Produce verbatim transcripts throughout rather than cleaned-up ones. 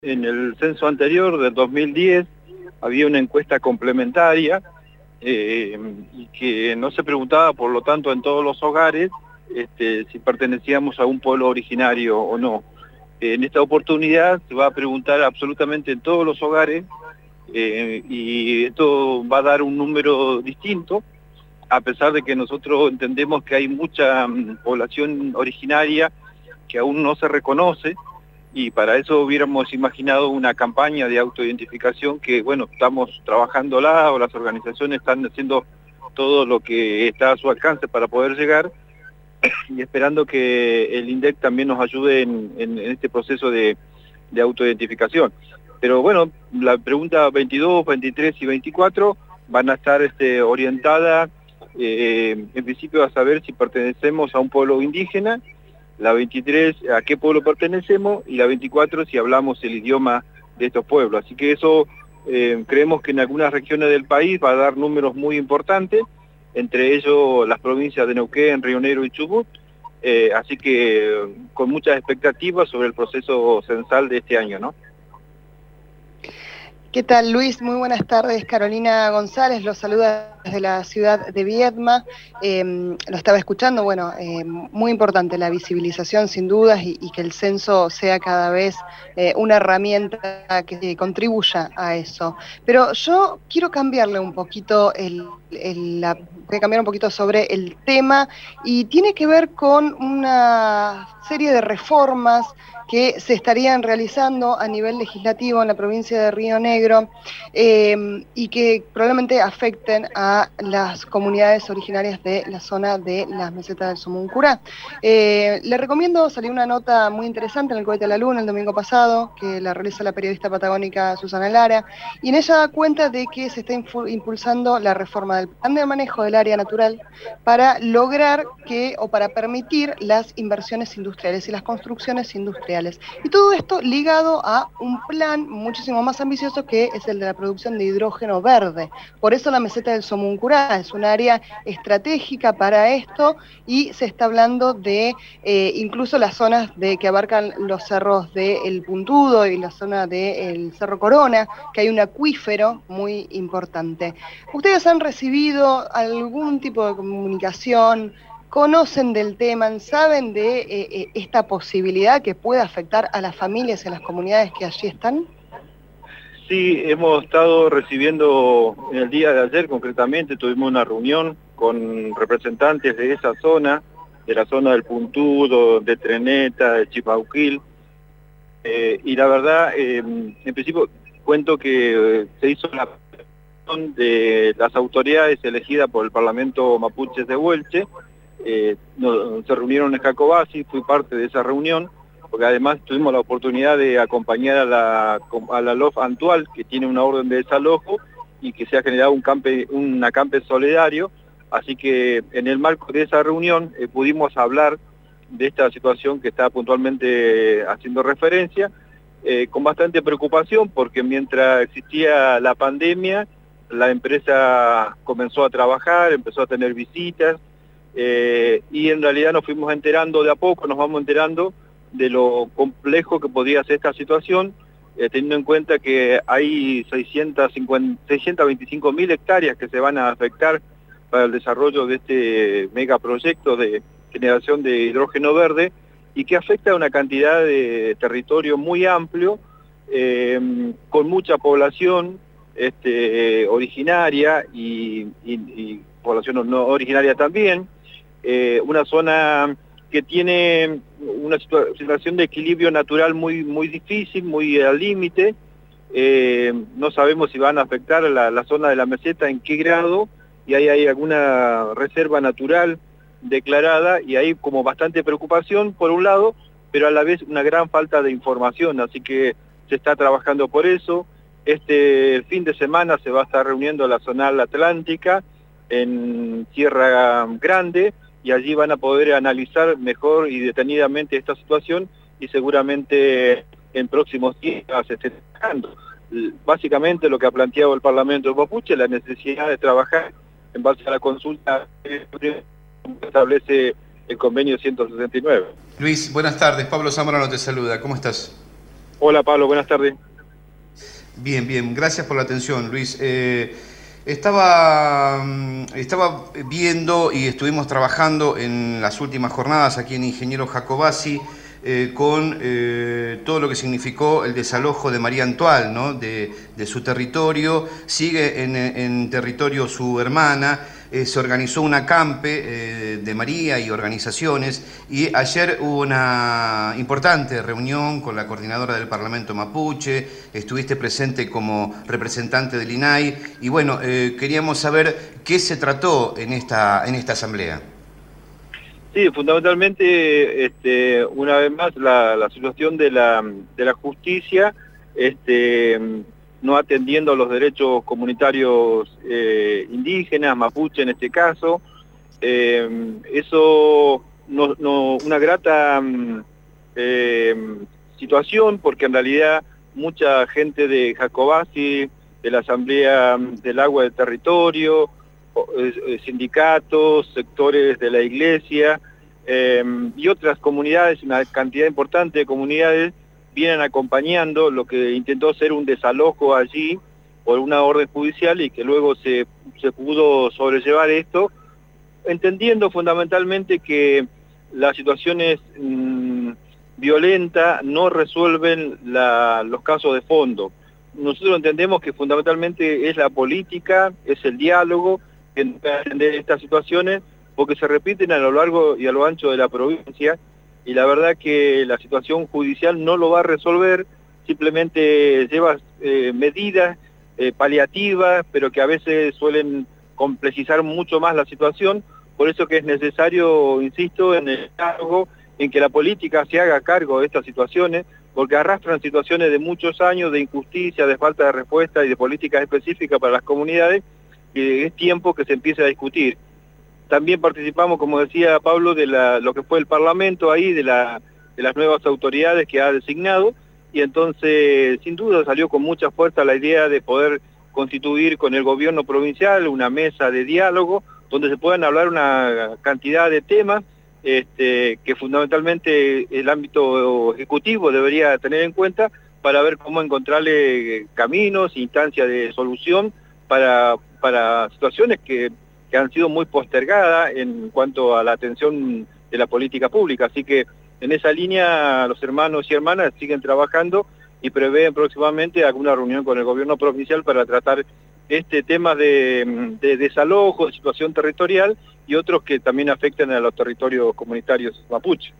En el censo anterior del dos mil diez había una encuesta complementaria eh, y que no se preguntaba, por lo tanto, en todos los hogares este, si pertenecíamos a un pueblo originario o no. En esta oportunidad se va a preguntar absolutamente en todos los hogares eh, y esto va a dar un número distinto, a pesar de que nosotros entendemos que hay mucha um, población originaria que aún no se reconoce, y para eso hubiéramos imaginado una campaña de autoidentificación que, bueno, estamos trabajándola, o las organizaciones están haciendo todo lo que está a su alcance para poder llegar, y esperando que el INDEC también nos ayude en, en, en este proceso de, de autoidentificación. Pero bueno, la pregunta veintidós, veintitrés y veinticuatro van a estar este, orientadas eh, en principio a saber si pertenecemos a un pueblo indígena, la veintitrés a qué pueblo pertenecemos, y la veinticuatro si hablamos el idioma de estos pueblos. Así que eso eh, creemos que en algunas regiones del país va a dar números muy importantes, entre ellos las provincias de Neuquén, Río Negro y Chubut, eh, así que con muchas expectativas sobre el proceso censal de este año, ¿no? ¿Qué tal, Luis? Muy buenas tardes. Carolina González los saluda desde la ciudad de Viedma. Eh, lo estaba escuchando, bueno, eh, muy importante la visibilización sin dudas y, y que el censo sea cada vez eh, una herramienta que contribuya a eso. Pero yo quiero cambiarle un poquito, el, el, la, voy a cambiar un poquito sobre el tema, y tiene que ver con una serie de reformas que se estarían realizando a nivel legislativo en la provincia de Río Negro eh, y que probablemente afecten a las comunidades originarias de la zona de las mesetas del Somuncurá. Eh, le recomiendo, salió una nota muy interesante en el Cohete a la Luna el domingo pasado, que la realiza la periodista patagónica Susana Lara, y en ella da cuenta de que se está impulsando la reforma del plan de manejo del área natural para lograr que, o para permitir las inversiones industriales y las construcciones industriales. Y todo esto ligado a un plan muchísimo más ambicioso, que es el de la producción de hidrógeno verde. Por eso la meseta del Somuncurá es un área estratégica para esto, y se está hablando de eh, incluso las zonas de que abarcan los cerros del Puntudo y la zona del Cerro Corona, que hay un acuífero muy importante. ¿Ustedes han recibido algún tipo de comunicación? ¿Conocen del tema? ¿Saben de eh, esta posibilidad que puede afectar a las familias y a las comunidades que allí están? Sí, hemos estado recibiendo en el día de ayer, concretamente, tuvimos una reunión con representantes de esa zona, de la zona del Puntudo, de Treneta, de Chipauquil, eh, y la verdad, eh, en principio, cuento que eh, se hizo la reunión de las autoridades elegidas por el Parlamento Mapuche de Huelche. Eh, no, se reunieron en Jacobasi, fui parte de esa reunión, porque además tuvimos la oportunidad de acompañar a la, a la L O F Antual, que tiene una orden de desalojo y que se ha generado un campe, un acampe solidario, así que en el marco de esa reunión eh, pudimos hablar de esta situación que está puntualmente haciendo referencia, eh, con bastante preocupación, porque mientras existía la pandemia, la empresa comenzó a trabajar, empezó a tener visitas, Eh, y en realidad nos fuimos enterando de a poco, nos vamos enterando de lo complejo que podría ser esta situación, eh, teniendo en cuenta que hay seiscientas veinticinco mil hectáreas que se van a afectar para el desarrollo de este megaproyecto de generación de hidrógeno verde, y que afecta a una cantidad de territorio muy amplio, eh, con mucha población este, originaria y, y, y población no originaria también. Eh, una zona que tiene una situación de equilibrio natural muy, muy difícil, muy al límite. Eh, no sabemos si van a afectar la, la zona de la meseta, en qué grado, y ahí hay alguna reserva natural declarada, y hay como bastante preocupación por un lado, pero a la vez una gran falta de información, así que se está trabajando por eso. Este fin de semana se va a estar reuniendo la Zonal Atlántica en Sierra Grande, y allí van a poder analizar mejor y detenidamente esta situación, y seguramente en próximos días se esté trabajando. Básicamente lo que ha planteado el Parlamento Mapuche, la necesidad de trabajar en base a la consulta que establece el convenio ciento sesenta y nueve. Luis, buenas tardes. Pablo Zamorano te saluda. ¿Cómo estás? Hola Pablo, buenas tardes. Bien, bien, gracias por la atención, Luis. Eh, estaba, estaba viendo y estuvimos trabajando en las últimas jornadas aquí en Ingeniero Jacobacci eh, con eh, todo lo que significó el desalojo de María Antoal, ¿no? de, de su territorio. Sigue en, en territorio su hermana. Eh, se organizó una acampe eh, de María y organizaciones, y ayer hubo una importante reunión con la coordinadora del Parlamento Mapuche. Estuviste presente como representante del I N A I y bueno, eh, queríamos saber qué se trató en esta, en esta asamblea. Sí, fundamentalmente, este, una vez más, la, la situación de la, de la justicia, este, no atendiendo a los derechos comunitarios eh, indígenas, mapuche en este caso. Eh, eso, no, no, una grata eh, situación, porque en realidad mucha gente de Jacobacci, de la Asamblea del Agua del Territorio, sindicatos, sectores de la iglesia eh, y otras comunidades, una cantidad importante de comunidades, vienen acompañando lo que intentó ser un desalojo allí por una orden judicial, y que luego se, se pudo sobrellevar esto, entendiendo fundamentalmente que las situaciones mmm, violentas no resuelven la, los casos de fondo. Nosotros entendemos que fundamentalmente es la política, es el diálogo, que puede atender estas situaciones, porque se repiten a lo largo y a lo ancho de la provincia, y la verdad que la situación judicial no lo va a resolver, simplemente lleva eh, medidas eh, paliativas, pero que a veces suelen complejizar mucho más la situación. Por eso que es necesario, insisto, en el diálogo, en que la política se haga cargo de estas situaciones, porque arrastran situaciones de muchos años de injusticia, de falta de respuesta y de políticas específicas para las comunidades, que es tiempo que se empiece a discutir. También participamos, como decía Pablo, de la, lo que fue el Parlamento ahí, de, la, de las nuevas autoridades que ha designado, y entonces sin duda salió con mucha fuerza la idea de poder constituir con el gobierno provincial una mesa de diálogo, donde se puedan hablar una cantidad de temas este, que fundamentalmente el ámbito ejecutivo debería tener en cuenta, para ver cómo encontrarle caminos, instancias de solución para, para situaciones que, que han sido muy postergadas en cuanto a la atención de la política pública. Así que en esa línea los hermanos y hermanas siguen trabajando y prevén próximamente alguna reunión con el gobierno provincial para tratar este tema de, de desalojo, de situación territorial, y otros que también afectan a los territorios comunitarios mapuche.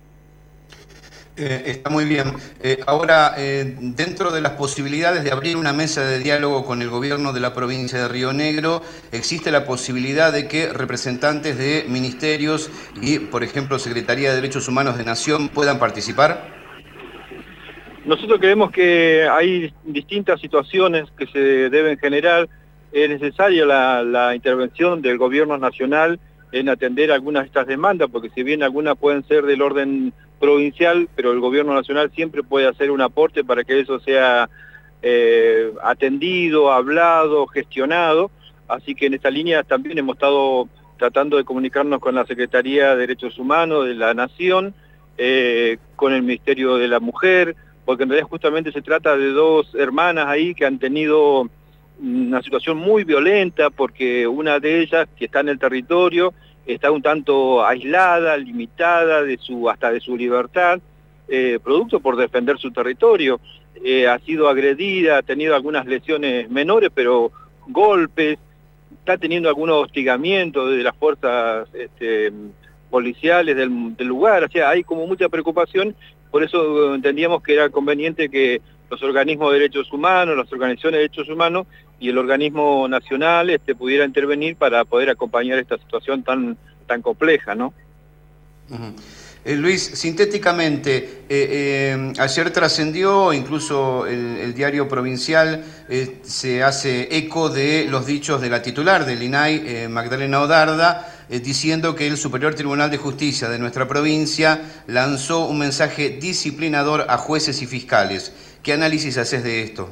Eh, está muy bien. Eh, ahora, eh, dentro de las posibilidades de abrir una mesa de diálogo con el gobierno de la provincia de Río Negro, ¿existe la posibilidad de que representantes de ministerios y, por ejemplo, Secretaría de Derechos Humanos de Nación puedan participar? Nosotros creemos que hay distintas situaciones que se deben generar. Es necesaria la, la intervención del gobierno nacional en atender algunas de estas demandas, porque si bien algunas pueden ser del orden provincial, pero el gobierno nacional siempre puede hacer un aporte para que eso sea eh, atendido, hablado, gestionado. Así que en esta línea también hemos estado tratando de comunicarnos con la Secretaría de Derechos Humanos de la Nación, eh, con el Ministerio de la Mujer, porque en realidad justamente se trata de dos hermanas ahí que han tenido una situación muy violenta, porque una de ellas, que está en el territorio, está un tanto aislada, limitada de su, hasta de su libertad, eh, producto por defender su territorio. Eh, ha sido agredida, ha tenido algunas lesiones menores, pero golpes, está teniendo algunos hostigamientos de las fuerzas este, policiales del, del lugar. O sea, hay como mucha preocupación. Por eso entendíamos que era conveniente que los organismos de derechos humanos, las organizaciones de derechos humanos y el organismo nacional este, pudiera intervenir para poder acompañar esta situación tan, tan compleja, ¿no? Uh-huh. eh, Luis, sintéticamente, eh, eh, ayer trascendió, incluso el, el diario provincial eh, se hace eco de los dichos de la titular del I N A I, eh, Magdalena Odarda, eh, diciendo que el Superior Tribunal de Justicia de nuestra provincia lanzó un mensaje disciplinador a jueces y fiscales. ¿Qué análisis haces de esto?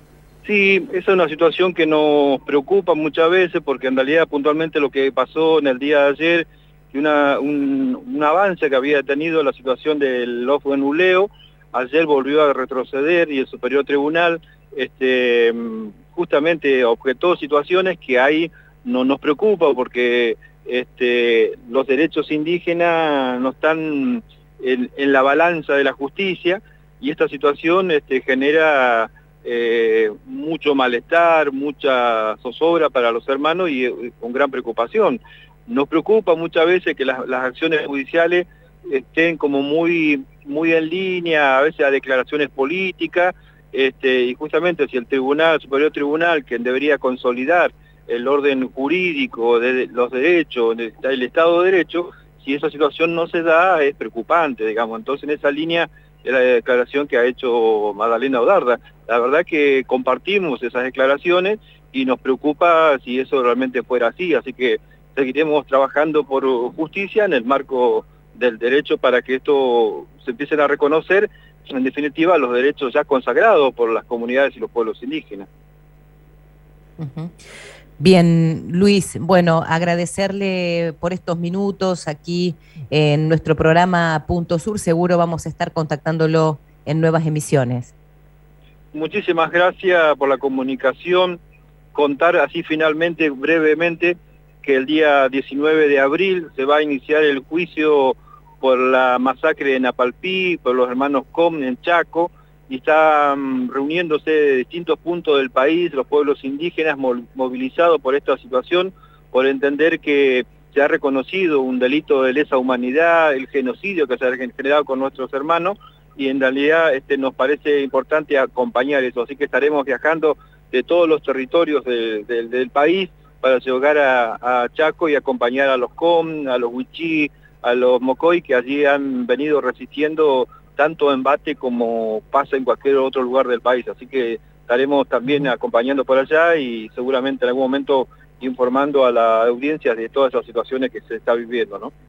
Sí, esa es una situación que nos preocupa muchas veces, porque en realidad puntualmente lo que pasó en el día de ayer, una, un, un avance que había tenido la situación del off-enuleo, ayer volvió a retroceder y el Superior Tribunal este, justamente objetó situaciones que ahí no nos preocupa porque este, los derechos indígenas no están en, en la balanza de la justicia y esta situación este, genera eh, mucho malestar, mucha zozobra para los hermanos y, y con gran preocupación. Nos preocupa muchas veces que las, las acciones judiciales estén como muy, muy en línea, a veces a declaraciones políticas, este, y justamente si el Tribunal, el Superior Tribunal, que debería consolidar el orden jurídico de los derechos, del Estado de Derecho, si esa situación no se da, es preocupante, digamos. Entonces, en esa línea de la declaración que ha hecho Magdalena Odarda. La verdad que compartimos esas declaraciones y nos preocupa si eso realmente fuera así, así que seguiremos trabajando por justicia en el marco del derecho para que esto se empiecen a reconocer, en definitiva, los derechos ya consagrados por las comunidades y los pueblos indígenas. Uh-huh. Bien, Luis, bueno, agradecerle por estos minutos aquí en nuestro programa Punto Sur. Seguro vamos a estar contactándolo en nuevas emisiones. Muchísimas gracias por la comunicación. Contar así finalmente, brevemente, que el día diecinueve de abril se va a iniciar el juicio por la masacre de Napalpí, por los hermanos Com en Chaco, y están reuniéndose de distintos puntos del país, los pueblos indígenas movilizados por esta situación, por entender que se ha reconocido un delito de lesa humanidad, el genocidio que se ha generado con nuestros hermanos, y en realidad este, nos parece importante acompañar eso, así que estaremos viajando de todos los territorios de, de, del país para llegar a, a Chaco y acompañar a los Com, a los Wichí, a los Mocoy, que allí han venido resistiendo tanto embate como pasa en cualquier otro lugar del país. Así que estaremos también acompañando por allá y seguramente en algún momento informando a la audiencia de todas esas situaciones que se está viviendo, ¿no?